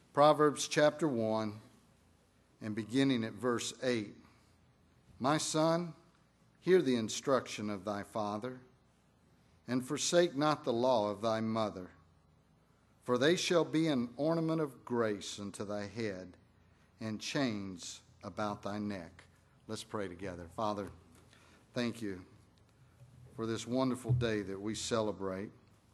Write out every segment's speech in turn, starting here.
Proverbs chapter 1 and beginning at verse 8. My son, hear the instruction of thy father, and forsake not the law of thy mother. For they shall be an ornament of grace unto thy head, and chains about thy neck. Let's pray together. Father, thank you for this wonderful day that we celebrate.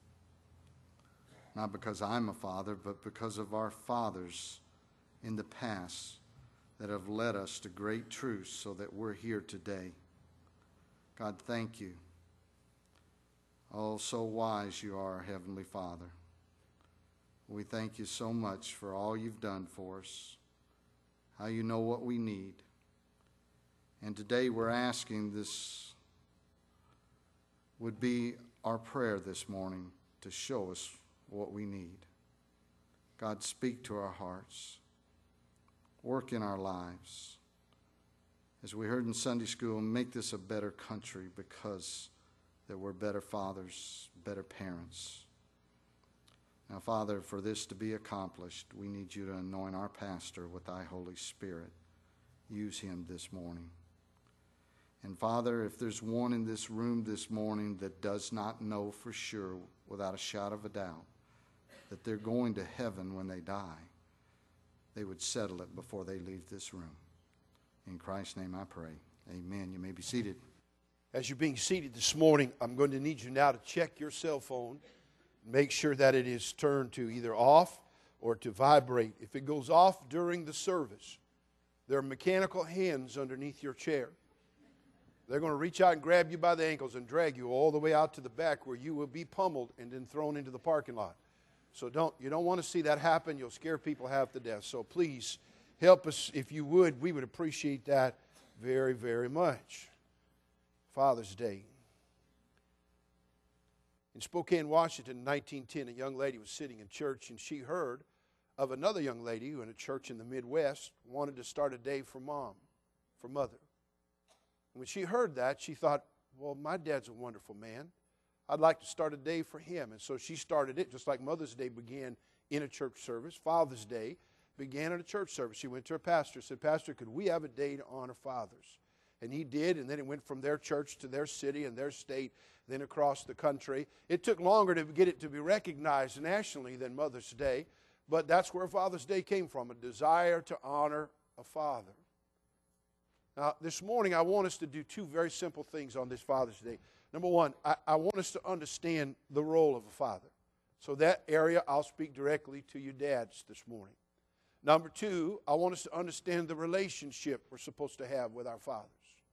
Not because I'm a father, but because of our fathers in the past that have led us to great truths so that we're here today. God, thank you. Oh, so wise you are, Heavenly Father. We thank you so much for all you've done for us, how you know what we need. And today we're asking this would be our prayer this morning to show us what we need. God, speak to our hearts. Work in our lives. As we heard in Sunday school, make this a better country because that we're better fathers, better parents. Now, Father, for this to be accomplished, we need you to anoint our pastor with thy Holy Spirit. Use him this morning. And Father, if there's one in this room this morning that does not know for sure, without a shadow of a doubt, that they're going to heaven when they die, they would settle it before they leave this room. In Christ's name I pray. Amen. You may be seated. As you're being seated this morning, I'm going to need you now to check your cell phone. Make sure that it is turned to either off or to vibrate. If it goes off during the service, there are mechanical hands underneath your chair. They're going to reach out and grab you by the ankles and drag you all the way out to the back where you will be pummeled and then thrown into the parking lot. So you don't want to see that happen. You'll scare people half to death. So please help us if you would. We would appreciate that very, very much. Father's Day. In Spokane, Washington in 1910, a young lady was sitting in church and she heard of another young lady who in a church in the Midwest wanted to start a day for mother. And when she heard that, she thought, well, my dad's a wonderful man. I'd like to start a day for him. And so she started it just like Mother's Day began in a church service. Father's Day began in a church service. She went to her pastor and said, Pastor, could we have a day to honor fathers? And he did, and then it went from their church to their city and their state, then across the country. It took longer to get it to be recognized nationally than Mother's Day, but that's where Father's Day came from, a desire to honor a father. Now, this morning I want us to do two very simple things on this Father's Day. Number one, I want us to understand the role of a father. So that area, I'll speak directly to you dads this morning. Number two, I want us to understand the relationship we're supposed to have with our fathers.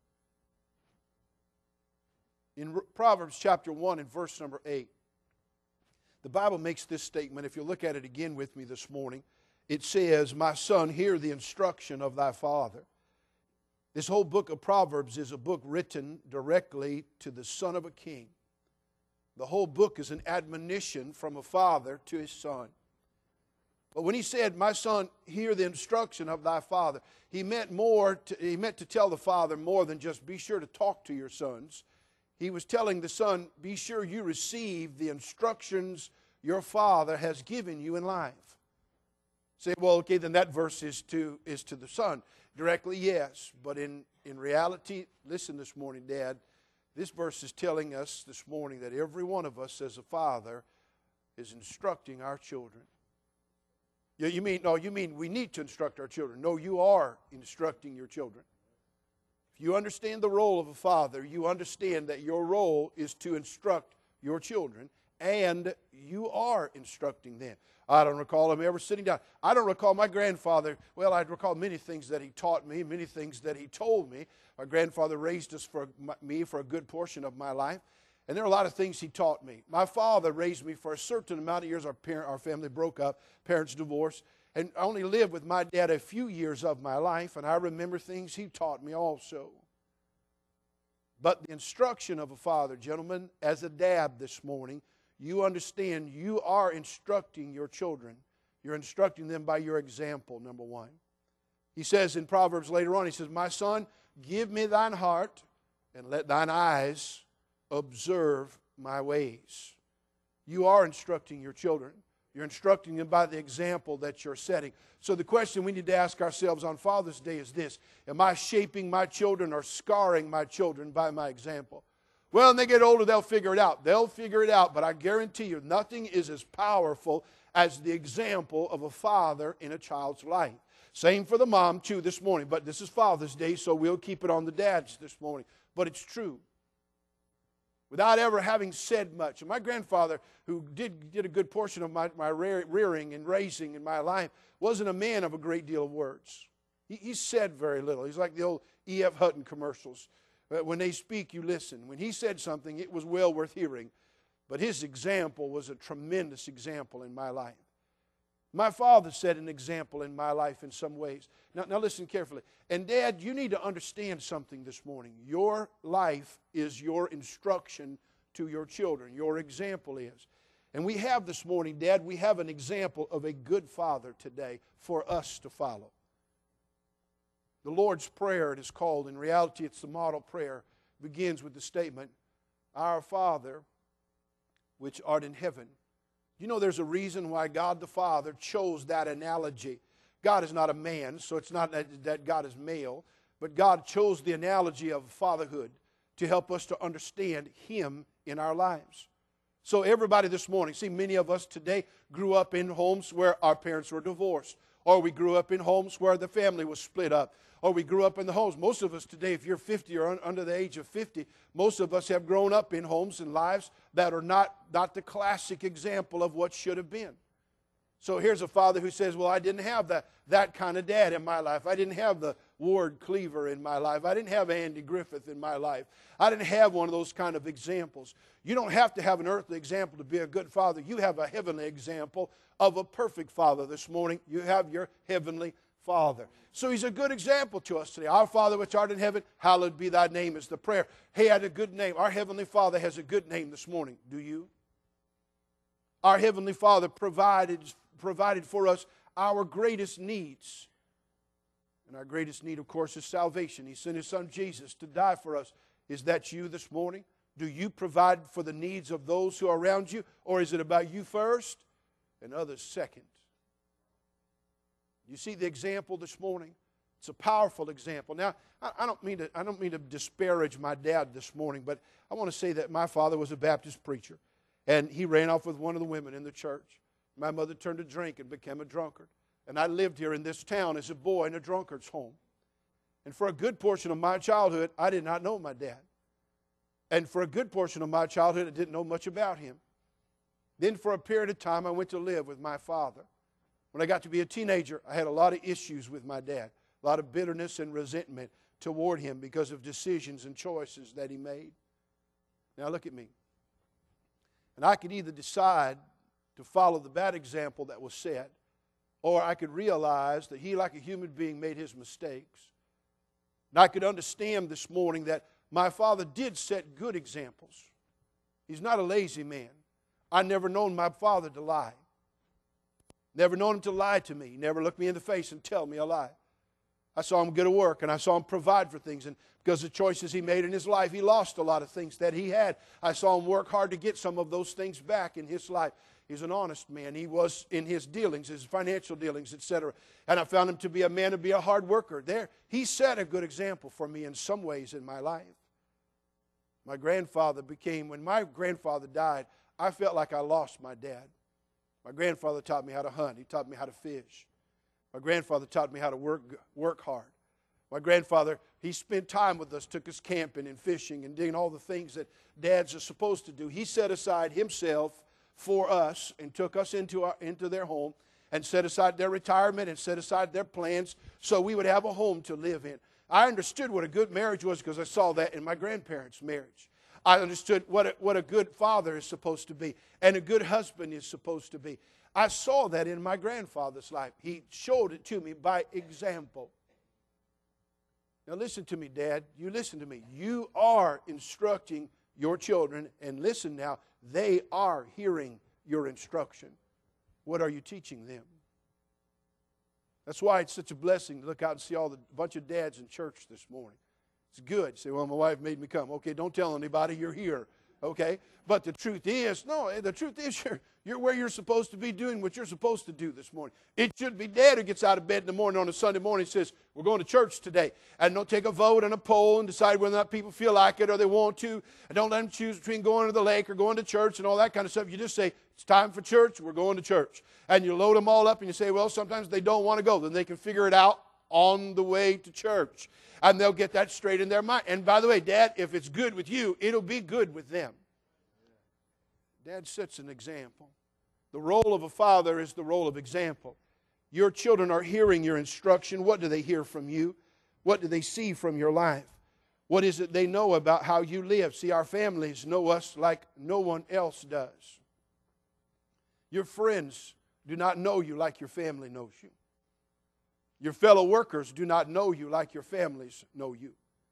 In Proverbs chapter 1 and verse number 8, the Bible makes this statement. If you look at it again with me this morning, it says, My son, hear the instruction of thy father. This whole book of Proverbs is a book written directly to the son of a king. The whole book is an admonition from a father to his son. But when he said, my son, hear the instruction of thy father, he meant to tell the father more than just be sure to talk to your sons. He was telling the son, be sure you receive the instructions your father has given you in life. Say, well, okay, then that verse is to the son. Directly, yes. But in reality, listen this morning, Dad, this verse is telling us this morning that every one of us as a father is instructing our children. You mean we need to instruct our children. No, you are instructing your children. If you understand the role of a father, you understand that your role is to instruct your children, and you are instructing them. I don't recall him ever sitting down. I don't recall my grandfather. Well, I recall many things that he taught me, many things that he told me. My grandfather raised us for a good portion of my life. And there are a lot of things he taught me. My father raised me for a certain amount of years. Our family broke up, parents divorced, and I only lived with my dad a few years of my life, and I remember things he taught me also. But the instruction of a father, gentlemen, as a dad this morning, you understand you are instructing your children. You're instructing them by your example, number one. He says in Proverbs later on, he says, my son, give me thine heart, and let thine eyes observe my ways. You are instructing your children. You're instructing them by the example that you're setting. So the question we need to ask ourselves on Father's Day is this: am I shaping my children or scarring my children by my example? Well, when they get older, they'll figure it out. They'll figure it out, but I guarantee you, nothing is as powerful as the example of a father in a child's life. Same for the mom, too, this morning. But this is Father's Day, so we'll keep it on the dads this morning. But it's true. Without ever having said much. And my grandfather, who did a good portion of my rearing and raising in my life, wasn't a man of a great deal of words. He said very little. He's like the old E.F. Hutton commercials. When they speak, you listen. When he said something, it was well worth hearing. But his example was a tremendous example in my life. My father set an example in my life in some ways. Now listen carefully. And Dad, you need to understand something this morning. Your life is your instruction to your children. Your example is. And we have this morning, Dad, we have an example of a good father today for us to follow. The Lord's Prayer, it is called. In reality, it's the model prayer. It begins with the statement, Our Father, which art in heaven. You know there's a reason why God the Father chose that analogy. God is not a man, so it's not that God is male, but God chose the analogy of fatherhood to help us to understand Him in our lives. So everybody this morning, see, many of us today grew up in homes where our parents were divorced, or we grew up in homes where the family was split up, or we grew up in the homes. Most of us today, if you're 50 or under the age of 50, most of us have grown up in homes and lives that are not the classic example of what should have been. So here's a father who says, well, I didn't have that kind of dad in my life. I didn't have the Ward Cleaver in my life. I didn't have Andy Griffith in my life. I didn't have one of those kind of examples. You don't have to have an earthly example to be a good father. You have a heavenly example of a perfect father this morning. You have your heavenly Father. So He's a good example to us today. Our Father which art in heaven, hallowed be thy name is the prayer. He had a good name. Our Heavenly Father has a good name this morning. Do you? Our Heavenly Father provided for us our greatest needs. And our greatest need, of course, is salvation. He sent His Son Jesus to die for us. Is that you this morning? Do you provide for the needs of those who are around you? Or is it about you first and others second? You see the example this morning? It's a powerful example. Now, I don't mean to disparage my dad this morning, but I want to say that my father was a Baptist preacher, and he ran off with one of the women in the church. My mother turned to drink and became a drunkard. And I lived here in this town as a boy in a drunkard's home. And for a good portion of my childhood, I did not know my dad. And for a good portion of my childhood, I didn't know much about him. Then for a period of time, I went to live with my father. When I got to be a teenager, I had a lot of issues with my dad, a lot of bitterness and resentment toward him because of decisions and choices that he made. Now look at me. And I could either decide to follow the bad example that was set, or I could realize that he, like a human being, made his mistakes. And I could understand this morning that my father did set good examples. He's not a lazy man. I never known my father to lie. Never known him to lie to me. He never looked me in the face and tell me a lie. I saw him go to work, and I saw him provide for things. And because of choices he made in his life, he lost a lot of things that he had. I saw him work hard to get some of those things back in his life. He's an honest man. He was in his dealings, his financial dealings, etc. And I found him to be a man, to be a hard worker. There, he set a good example for me in some ways in my life. My grandfather when my grandfather died, I felt like I lost my dad. My grandfather taught me how to hunt. He taught me how to fish. My grandfather taught me how to work hard. My grandfather, he spent time with us, took us camping and fishing and doing all the things that dads are supposed to do. He set aside himself for us and took us into their home and set aside their retirement and set aside their plans so we would have a home to live in. I understood what a good marriage was because I saw that in my grandparents' marriage. I understood what a good father is supposed to be and a good husband is supposed to be. I saw that in my grandfather's life. He showed it to me by example. Now listen to me, Dad. You listen to me. You are instructing your children, and listen now, they are hearing your instruction. What are you teaching them? That's why it's such a blessing to look out and see a bunch of dads in church this morning. It's good. You say, well, my wife made me come. Okay, don't tell anybody you're here. Okay? But the truth is, no, the truth is you're where you're supposed to be doing what you're supposed to do this morning. It should be Dad who gets out of bed in the morning on a Sunday morning and says, we're going to church today. And don't take a vote and a poll and decide whether or not people feel like it or they want to. And don't let them choose between going to the lake or going to church and all that kind of stuff. You just say, it's time for church, we're going to church. And you load them all up and you say, well, sometimes they don't want to go. Then they can figure it out on the way to church. And they'll get that straight in their mind. And by the way, Dad, if it's good with you, it'll be good with them. Dad sets an example. The role of a father is the role of example. Your children are hearing your instruction. What do they hear from you? What do they see from your life? What is it they know about how you live? See, our families know us like no one else does. Your friends do not know you like your family knows you. Your fellow workers do not know you like your families know you.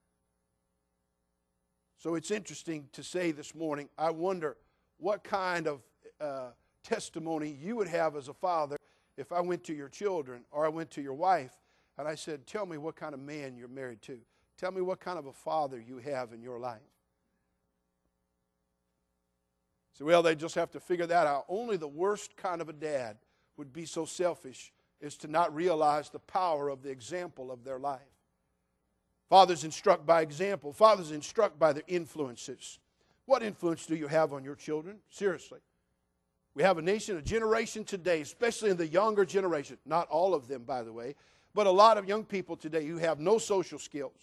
So it's interesting to say this morning, I wonder what kind of testimony you would have as a father if I went to your children or I went to your wife and I said, tell me what kind of man you're married to. Tell me what kind of a father you have in your life. So, well, they just have to figure that out. Only the worst kind of a dad would be so selfish as to not realize the power of the example of their life. Fathers instruct by example. Fathers instruct by their influences. What influence do you have on your children? Seriously. We have a nation, a generation today, especially in the younger generation, not all of them, by the way, but a lot of young people today who have no social skills.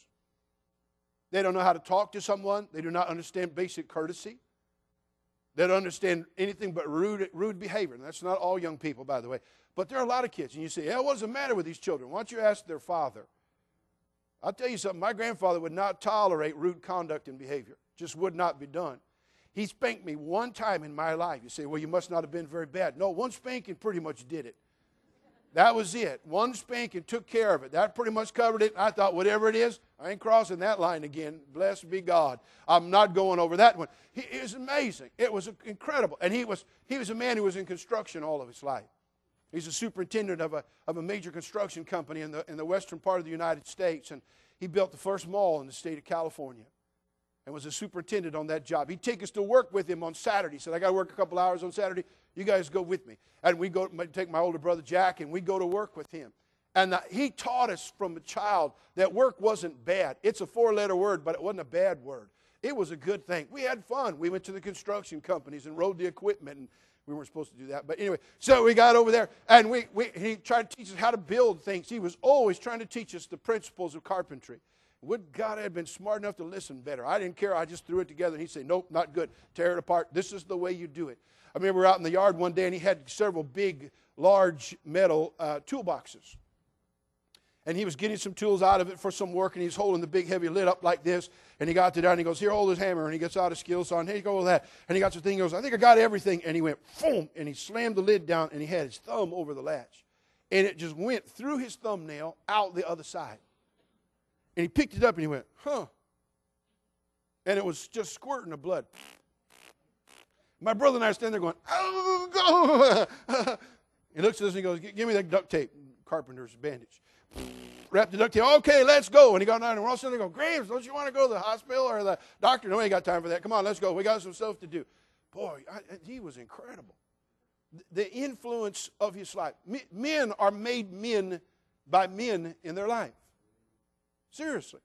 They don't know how to talk to someone. They do not understand basic courtesy. They don't understand anything but rude behavior. And that's not all young people, by the way. But there are a lot of kids. And you say, yeah, what does the matter with these children? Why don't you ask their father? I'll tell you something. My grandfather would not tolerate rude conduct and behavior. Just would not be done. He spanked me one time in my life. You say, well, you must not have been very bad. No, one spanking pretty much did it. That was it. One spanking took care of it. That pretty much covered it. I thought, whatever it is, I ain't crossing that line again. Blessed be God. I'm not going over that one. It was amazing. It was incredible. And he was a man who was in construction all of his life. He's a superintendent of a major construction company in the western part of the United States. And he built the first mall in the state of California and was a superintendent on that job. He'd take us to work with him on Saturday. He said, I got to work a couple hours on Saturday. You guys go with me. And we go take my older brother Jack, and we go to work with him. And he taught us from a child that work wasn't bad. It's a 4-letter word, but it wasn't a bad word. It was a good thing. We had fun. We went to the construction companies and rode the equipment, and we weren't supposed to do that. But anyway, so we got over there, and he tried to teach us how to build things. He was always trying to teach us the principles of carpentry. Would God had been smart enough to listen better. I didn't care. I just threw it together, and he'd say, nope, not good. Tear it apart. This is the way you do it. I remember we were out in the yard one day, and he had several big, large metal toolboxes. And he was getting some tools out of it for some work, and he's holding the big, heavy lid up like this. And he got to there, and he goes, here, hold his hammer. And he gets out his skill saw, and here you go with that. And he got the thing, he goes, I think I got everything. And he went, boom, and he slammed the lid down, and he had his thumb over the latch. And it just went through his thumbnail out the other side. And he picked it up, and he went, huh. And it was just squirting of blood. My brother and I are standing there going, oh, go. He looks at us and he goes, give me that duct tape, carpenter's bandage. Wrap the duct tape. Okay, let's go. And he got down and we're all sitting there going, Graves, don't you want to go to the hospital or the doctor? No, we ain't got time for that. Come on, let's go. We got some stuff to do. Boy, he was incredible. The influence of his life. Men are made men by men in their life. Seriously.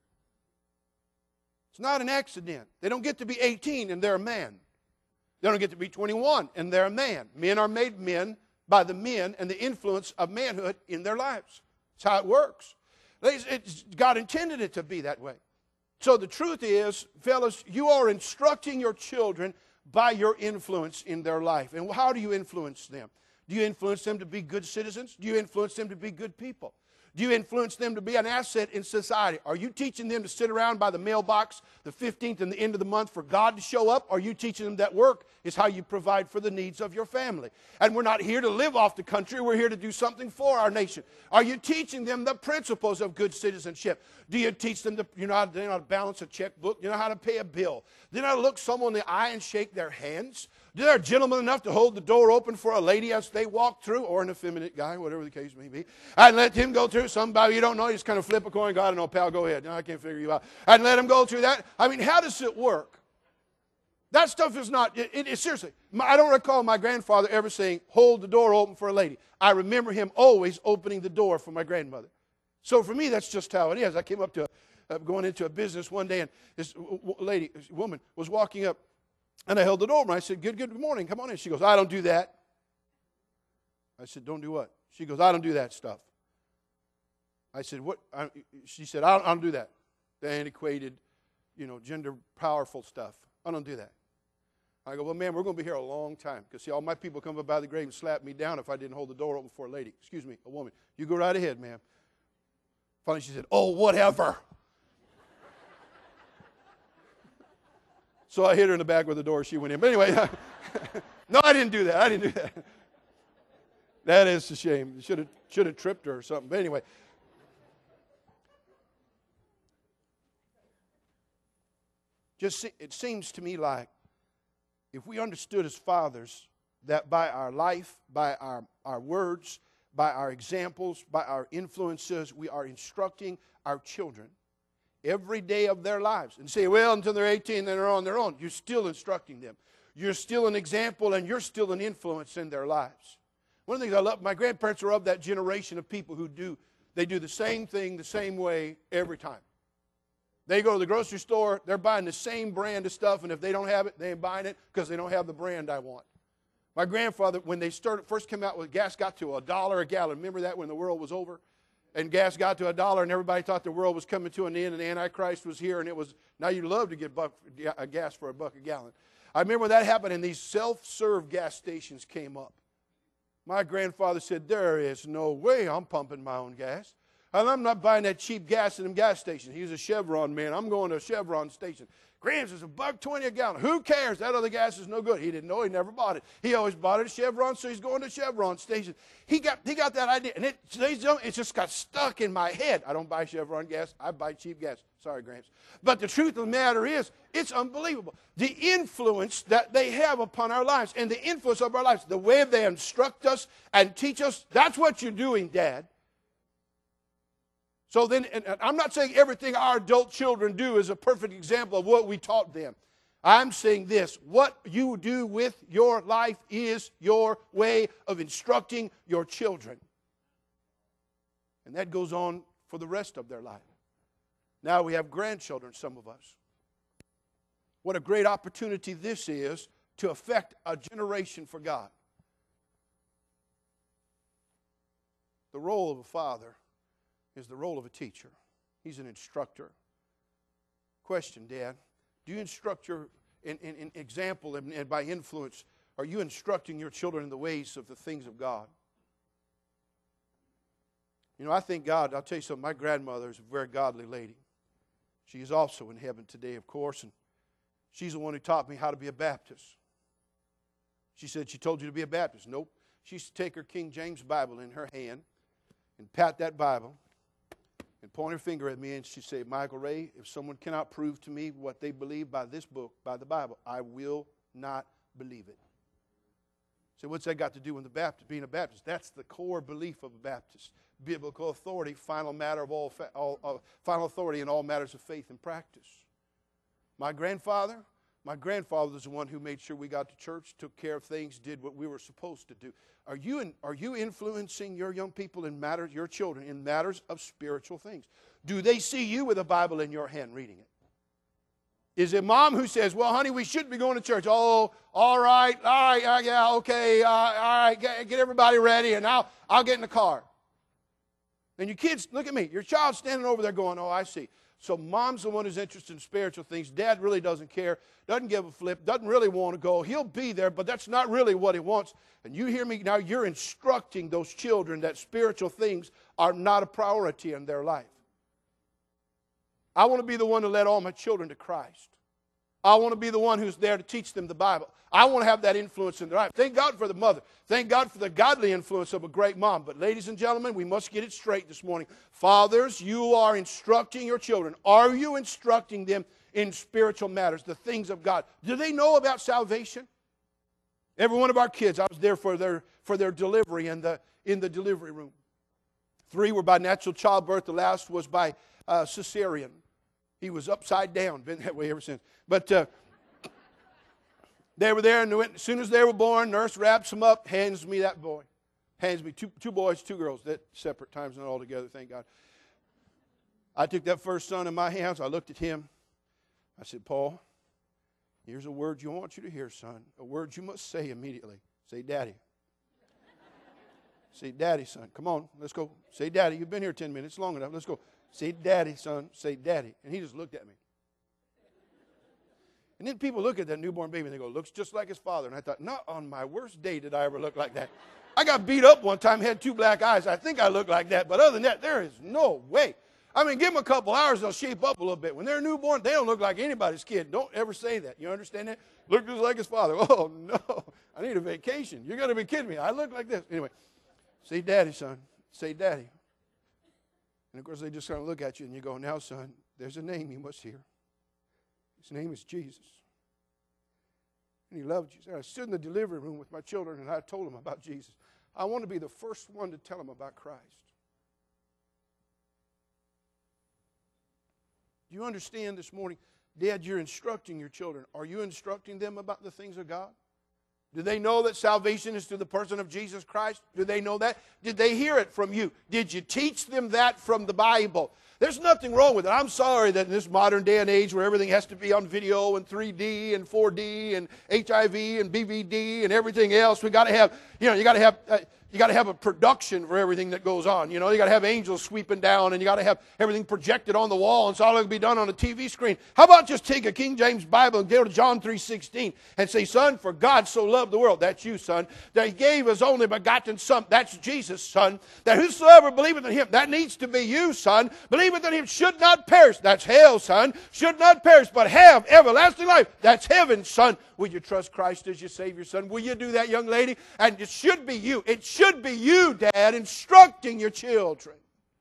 It's not an accident. They don't get to be 18 and they're a man. They don't get to be 21 and they're a man. Men are made men by the men and the influence of manhood in their lives. That's how it works. God intended it to be that way. So the truth is, fellas, you are instructing your children by your influence in their life. And how do you influence them? Do you influence them to be good citizens? Do you influence them to be good people? Do you influence them to be an asset in society? Are you teaching them to sit around by the mailbox the 15th and the end of the month for God to show up? Or are you teaching them that work is how you provide for the needs of your family? And we're not here to live off the country. We're here to do something for our nation. Are you teaching them the principles of good citizenship? Do you teach them to, you know how to balance a checkbook? You know how to pay a bill? Do you know how to look someone in the eye and shake their hands? Do they gentlemen enough to hold the door open for a lady as they walk through, or an effeminate guy, whatever the case may be, and let him go through? Somebody you don't know, you just kind of flip a coin, God, I don't know, pal, go ahead. No, I can't figure you out. And let him go through that. I mean, how does it work? That stuff is not, seriously, I don't recall my grandfather ever saying, hold the door open for a lady. I remember him always opening the door for my grandmother. So for me, that's just how it is. I came up to going into a business one day, and this woman was walking up, and I held the door open. I said, good morning, come on in. She goes, I don't do that. I said, don't do what? She goes, I don't do that stuff. I said, what? She said, I don't do that. The antiquated, gender powerful stuff. I don't do that. I go, well, ma'am, we're going to be here a long time. Because, see, all my people come up by the grave and slap me down if I didn't hold the door open for a lady. Excuse me, a woman. You go right ahead, ma'am. Finally, she said, oh, whatever. So I hit her in the back with the door. She went in. But anyway, no, I didn't do that. I didn't do that. That is a shame. Should have tripped her or something. But anyway. It seems to me like if we understood as fathers that by our life, by our words, by our examples, by our influences, we are instructing our children every day of their lives. And say, well, until they're 18, then they're on their own. You're still instructing them. You're still an example, and you're still an influence in their lives. One of the things I love, my grandparents are of that generation of people who do the same thing the same way every time. They go to the grocery store, they're buying the same brand of stuff, and if they don't have it, they ain't buying it because they don't have the brand I want. My grandfather, when they first came out with gas, got to $1 a gallon. Remember that when the world was over? And gas got to $1, and everybody thought the world was coming to an end, and the Antichrist was here, and it was, now you'd love to get gas for $1 a gallon. I remember when that happened, and these self-serve gas stations came up. My grandfather said, there is no way I'm pumping my own gas. And I'm not buying that cheap gas in them gas stations. He's a Chevron man. I'm going to a Chevron station. Grams is $1.20 a gallon. Who cares? That other gas is no good. He didn't know. He never bought it. He always bought it at Chevron, so he's going to Chevron station. He got that idea, and it just got stuck in my head. I don't buy Chevron gas. I buy cheap gas. Sorry, Gramps. But the truth of the matter is, it's unbelievable. The influence that they have upon our lives and the influence of our lives, the way they instruct us and teach us, that's what you're doing, Dad. So then, and I'm not saying everything our adult children do is a perfect example of what we taught them. I'm saying this, what you do with your life is your way of instructing your children. And that goes on for the rest of their life. Now we have grandchildren, some of us. What a great opportunity this is to affect a generation for God. The role of a father is the role of a teacher. He's an instructor. Question, Dad, do you instruct your, in example and by influence, are you instructing your children in the ways of the things of God? I thank God, I'll tell you something, my grandmother is a very godly lady. She is also in heaven today, of course, and she's the one who taught me how to be a Baptist. She said, she told you to be a Baptist. Nope. She used to take her King James Bible in her hand and pat that Bible and point her finger at me, and she'd say, Michael Ray, if someone cannot prove to me what they believe by this book, by the Bible, I will not believe it. So what's that got to do with being a Baptist? That's the core belief of a Baptist. Biblical authority, final authority in all matters of faith and practice. My grandfather was the one who made sure we got to church, took care of things, did what we were supposed to do. Are you influencing your young people in matters, your children, in matters of spiritual things? Do they see you with a Bible in your hand reading it? Is it mom who says, well, honey, we should be going to church. Oh, all right, yeah, okay, all right, get everybody ready, and I'll get in the car. And your kids, look at me, your child's standing over there going, oh, I see. So mom's the one who's interested in spiritual things. Dad really doesn't care, doesn't give a flip, doesn't really want to go. He'll be there, but that's not really what he wants. And you hear me now, you're instructing those children that spiritual things are not a priority in their life. I want to be the one to lead all my children to Christ. I want to be the one who's there to teach them the Bible. I want to have that influence in their life. Thank God for the mother. Thank God for the godly influence of a great mom. But ladies and gentlemen, we must get it straight this morning. Fathers, you are instructing your children. Are you instructing them in spiritual matters, the things of God? Do they know about salvation? Every one of our kids, I was there for their delivery in the delivery room. 3 were by natural childbirth. The last was by cesarean. He was upside down. Been that way ever since. But They were there, and as soon as they were born, nurse wraps them up, hands me that boy. Hands me two boys, 2 girls. That separate times, not all together, thank God. I took that first son in my hands. I looked at him. I said, Paul, here's a word I want you to hear, son. A word you must say immediately. Say, Daddy. Say, Daddy, son. Come on, let's go. Say, Daddy. You've been here 10 minutes, long enough. Let's go. Say, Daddy, son. Say, Daddy. And he just looked at me. And then people look at that newborn baby and they go, looks just like his father. And I thought, not on my worst day did I ever look like that. I got beat up one time, had 2 black eyes. I think I look like that. But other than that, there is no way. I mean, give them a couple hours, they'll shape up a little bit. When they're newborn, they don't look like anybody's kid. Don't ever say that. You understand that? Look just like his father. Oh, no. I need a vacation. You're going to be kidding me. I look like this. Anyway, say, Daddy, son. Say, Daddy. And, of course, they just kind of look at you and you go, now, son, there's a name you must hear. His name is Jesus. And he loved you. So I stood in the delivery room with my children and I told them about Jesus. I want to be the first one to tell them about Christ. Do you understand this morning? Dad, you're instructing your children. Are you instructing them about the things of God? Do they know that salvation is through the person of Jesus Christ? Do they know that? Did they hear it from you? Did you teach them that from the Bible? There's nothing wrong with it. I'm sorry that in this modern day and age where everything has to be on video and 3D and 4D and HIV and BVD and everything else, we got to have, you got to have a production for everything that goes on. You got to have angels sweeping down, and you got to have everything projected on the wall, and it's all going to be done on a TV screen. How about just take a King James Bible and go to John 3:16 and say, son, for God so loved the world, that's you, son, that he gave his only begotten son, that's Jesus, son, that whosoever believeth in him, that needs to be you, son, believeth in him should not perish, that's hell, son, should not perish, but have everlasting life, that's heaven, son. Will you trust Christ as your Savior, son? Will you do that, young lady? And it should be you. It should be you, Dad, instructing your children.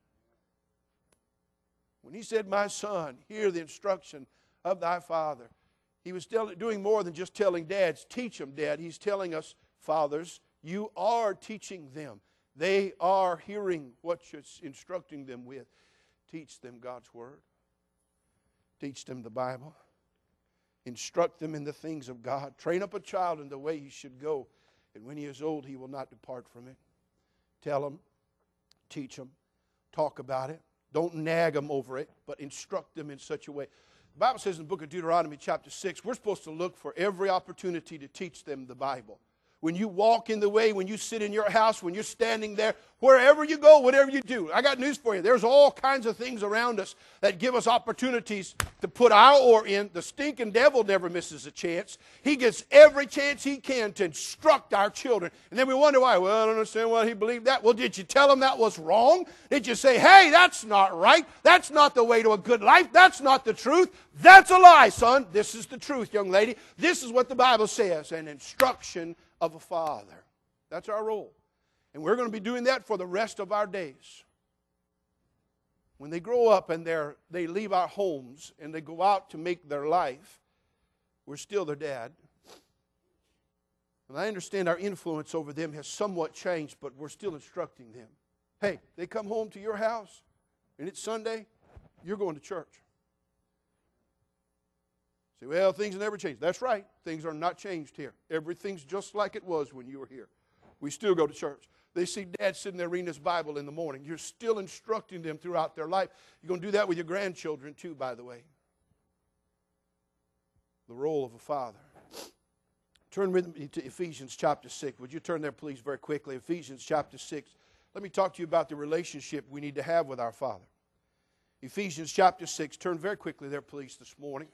When he said, my son, hear the instruction of thy father, he was doing more than just telling dads, teach them, Dad. He's telling us, fathers, you are teaching them. They are hearing what you're instructing them with. Teach them God's Word. Teach them the Bible. Instruct them in the things of God. Train up a child in the way he should go, and when he is old, he will not depart from it. Tell them, teach them, talk about it. Don't nag them over it, but instruct them in such a way. The Bible says in the book of Deuteronomy chapter 6, we're supposed to look for every opportunity to teach them the Bible. When you walk in the way, when you sit in your house, when you're standing there, wherever you go, whatever you do. I got news for you. There's all kinds of things around us that give us opportunities to put our oar in. The stinking devil never misses a chance. He gets every chance he can to instruct our children. And then we wonder why. Well, I don't understand why he believed that. Well, did you tell him that was wrong? Did you say, hey, that's not right. That's not the way to a good life. That's not the truth. That's a lie, son. This is the truth, young lady. This is what the Bible says. An instruction of a father. That's our role. And we're going to be doing that for the rest of our days. When they grow up and they leave our homes and they go out to make their life, we're still their dad. And I understand our influence over them has somewhat changed, but we're still instructing them. Hey, they come home to your house and it's Sunday, you're going to church. Say, well, things have never changed. That's right. Things are not changed here. Everything's just like it was when you were here. We still go to church. They see Dad sitting there reading his Bible in the morning. You're still instructing them throughout their life. You're going to do that with your grandchildren too, by the way. The role of a father. Turn with me to Ephesians chapter 6. Would you turn there, please, very quickly? Ephesians chapter 6. Let me talk to you about the relationship we need to have with our Father. Ephesians chapter 6. Turn very quickly there, please, this morning.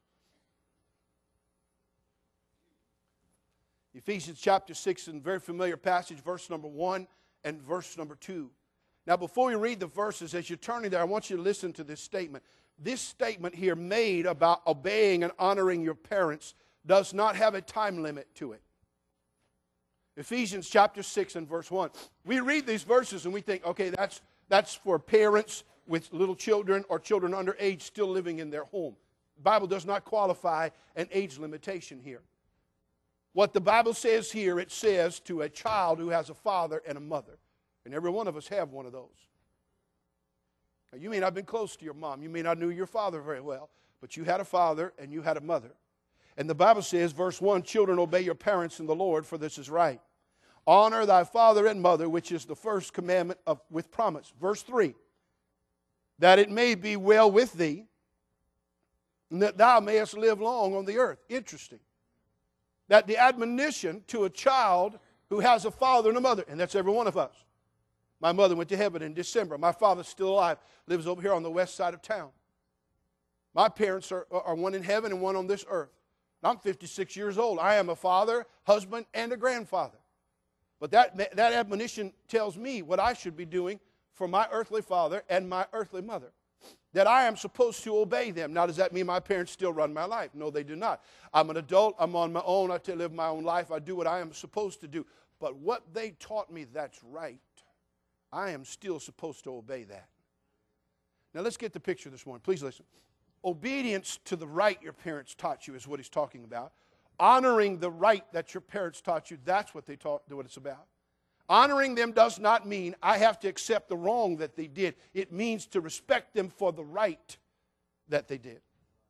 Ephesians chapter 6, a very familiar passage, verse number 1 and verse number 2. Now, before we read the verses, as you're turning there, I want you to listen to this statement. This statement here made about obeying and honoring your parents does not have a time limit to it. Ephesians chapter 6 and verse 1. We read these verses and we think, okay, that's for parents with little children or children under age still living in their home. The Bible does not qualify an age limitation here. What the Bible says here, it says to a child who has a father and a mother. And every one of us have one of those. Now, you may not have been close to your mom. You may not know your father very well. But you had a father and you had a mother. And the Bible says, verse 1, children, obey your parents in the Lord, for this is right. Honor thy father and mother, which is the first commandment with promise. Verse 3, that it may be well with thee, and that thou mayest live long on the earth. Interesting. That the admonition to a child who has a father and a mother, and that's every one of us. My mother went to heaven in December. My father's still alive, lives over here on the west side of town. My parents are one in heaven and one on this earth. I'm 56 years old. I am a father, husband, and a grandfather. But that admonition tells me what I should be doing for my earthly father and my earthly mother. That I am supposed to obey them. Now, does that mean my parents still run my life? No, they do not. I'm an adult. I'm on my own. I live my own life. I do what I am supposed to do. But what they taught me, that's right. I am still supposed to obey that. Now, let's get the picture this morning. Please listen. Obedience to the right your parents taught you is what he's talking about. Honoring the right that your parents taught you, that's what what it's about. Honoring them does not mean I have to accept the wrong that they did. It means to respect them for the right that they did.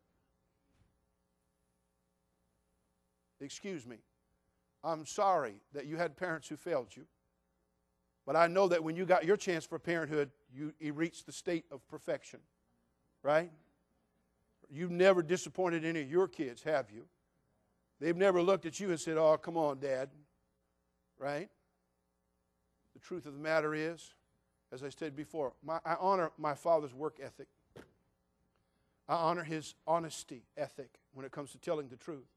Excuse me. I'm sorry that you had parents who failed you. But I know that when you got your chance for parenthood, you reached the state of perfection. Right? You've never disappointed any of your kids, have you? They've never looked at you and said, oh, come on, Dad. Right? The truth of the matter is, as I said before, I honor my father's work ethic. I honor his honesty ethic when it comes to telling the truth.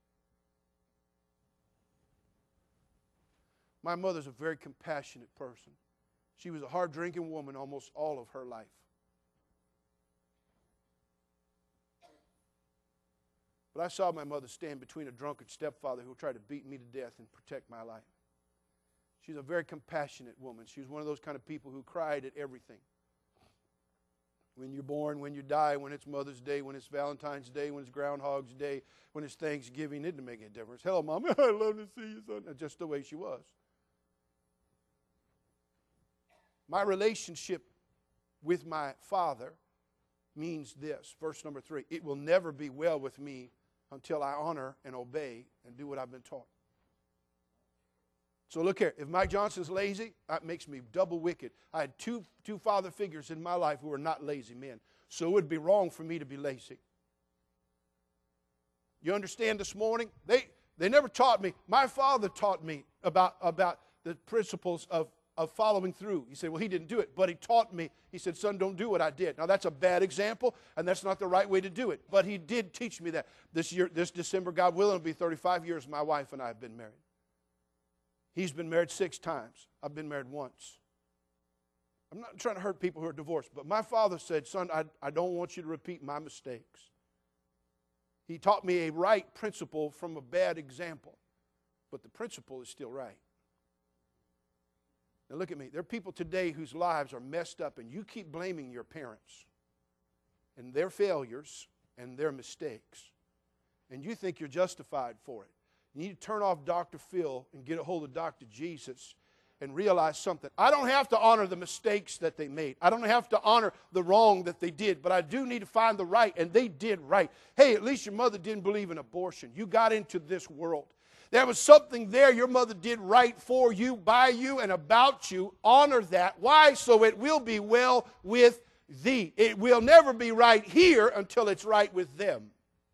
My mother's a very compassionate person. She was a hard-drinking woman almost all of her life. But I saw my mother stand between a drunken stepfather who tried to beat me to death and protect my life. She's a very compassionate woman. She was one of those kind of people who cried at everything. When you're born, when you die, when it's Mother's Day, when it's Valentine's Day, when it's Groundhog's Day, when it's Thanksgiving, it didn't make any difference. Hello, Mom. I love to see you, son. That's just the way she was. My relationship with my father means this. Verse number 3. It will never be well with me until I honor and obey and do what I've been taught. So look here. If Mike Johnson's lazy, that makes me double wicked. I had two father figures in my life who were not lazy men. So it would be wrong for me to be lazy. You understand this morning? They never taught me. My father taught me about the principles of following through. He said, well, he didn't do it, but he taught me. He said, son, don't do what I did. Now, that's a bad example, and that's not the right way to do it. But he did teach me that. This December, God willing, it'll be 35 years my wife and I have been married. He's been married 6 times. I've been married once. I'm not trying to hurt people who are divorced, but my father said, son, I don't want you to repeat my mistakes. He taught me a right principle from a bad example, but the principle is still right. Now look at me. There are people today whose lives are messed up, and you keep blaming your parents and their failures and their mistakes, and you think you're justified for it. You need to turn off Dr. Phil and get a hold of Dr. Jesus and realize something. I don't have to honor the mistakes that they made. I don't have to honor the wrong that they did, but I do need to find the right, and they did right. Hey, at least your mother didn't believe in abortion. You got into this world. There was something there your mother did right for you, by you, and about you. Honor that. Why? So it will be well with thee. It will never be right here until it's right with them.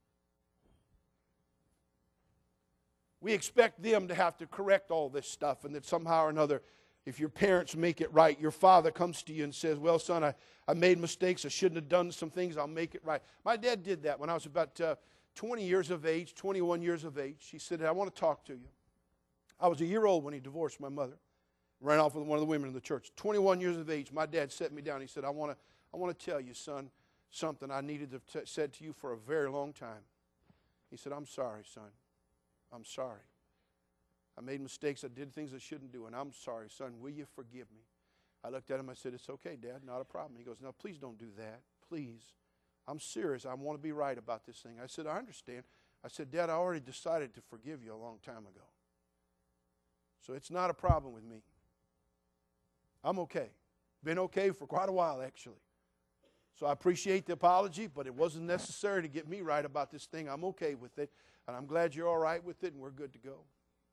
We expect them to have to correct all this stuff, and that somehow or another, if your parents make it right, your father comes to you and says, well, son, I made mistakes. I shouldn't have done some things. I'll make it right. My dad did that when I was about 20 years of age, 21 years of age. He said, I want to talk to you. I was a year old when he divorced my mother. Ran off with one of the women in the church. 21 years of age, my dad set me down. He said, I want to tell you, son, something I needed to have said to you for a very long time. He said, I'm sorry, son. I'm sorry. I made mistakes. I did things I shouldn't do, and I'm sorry, son. Will you forgive me? I looked at him. I said, it's okay, Dad. Not a problem. He goes, no, please don't do that. Please. I'm serious. I want to be right about this thing. I said, I understand. I said, Dad, I already decided to forgive you a long time ago. So it's not a problem with me. I'm okay. Been okay for quite a while, actually. So I appreciate the apology, but it wasn't necessary to get me right about this thing. I'm okay with it, and I'm glad you're all right with it, and we're good to go.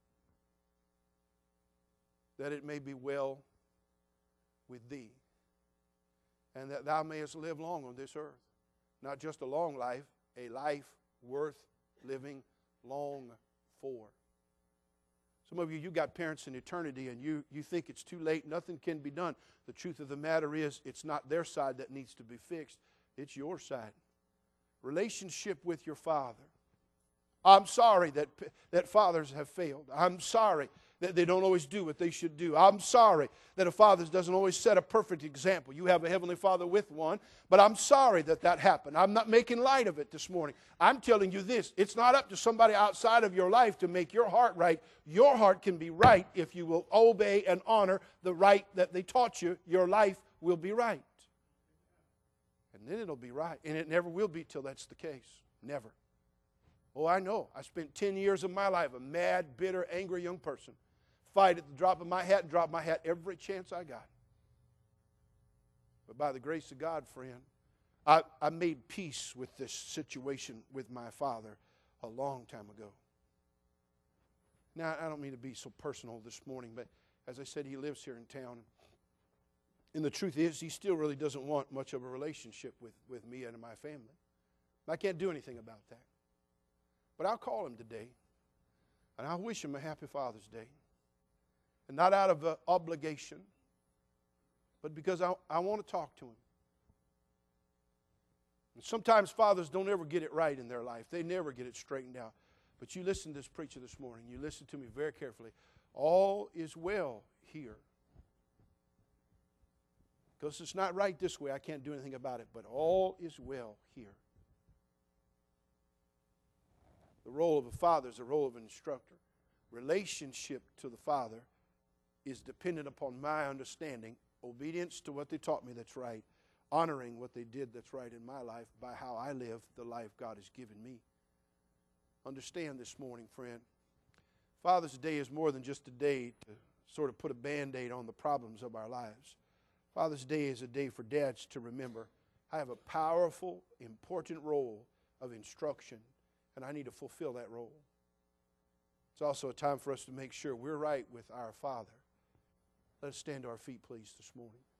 That it may be well with thee, and that thou mayest live long on this earth. Not just a long life, a life worth living long for. Some of you got parents in eternity, and you think it's too late, nothing can be done. The truth of the matter is, it's not their side that needs to be fixed, it's your side. Relationship with your father. I'm sorry that fathers have failed. I'm sorry that they don't always do what they should do. I'm sorry that a father doesn't always set a perfect example. You have a Heavenly Father with one, but I'm sorry that happened. I'm not making light of it this morning. I'm telling you this. It's not up to somebody outside of your life to make your heart right. Your heart can be right if you will obey and honor the right that they taught you. Your life will be right. And then it'll be right. And it never will be till that's the case. Never. Oh, I know. I spent 10 years of my life a mad, bitter, angry young person. Fight at the drop of my hat and drop my hat every chance I got. But by the grace of God, friend, I made peace with this situation with my father a long time ago. Now, I don't mean to be so personal this morning, but as I said, he lives here in town. And the truth is, he still really doesn't want much of a relationship with me and my family. I can't do anything about that. But I'll call him today, and I'll wish him a happy Father's Day. And not out of obligation, but because I want to talk to him. And sometimes fathers don't ever get it right in their life. They never get it straightened out. But you listen to this preacher this morning. You listen to me very carefully. All is well here. Because it's not right this way. I can't do anything about it. But all is well here. The role of a father is the role of an instructor. Relationship to the father is dependent upon my understanding, obedience to what they taught me that's right, honoring what they did that's right in my life by how I live the life God has given me. Understand this morning, friend, Father's Day is more than just a day to sort of put a Band-Aid on the problems of our lives. Father's Day is a day for dads to remember, I have a powerful, important role of instruction, and I need to fulfill that role. It's also a time for us to make sure we're right with our Father. Let us stand to our feet, please, this morning.